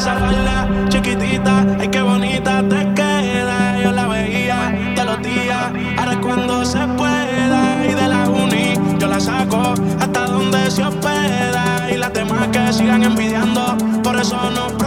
esa falda chiquitita, ay qué bonita te queda. Yo la veía todos los días, ahora cuando se pueda. Y de la uni yo la saco hasta donde se hospeda. Y las demás que sigan envidiando, por eso no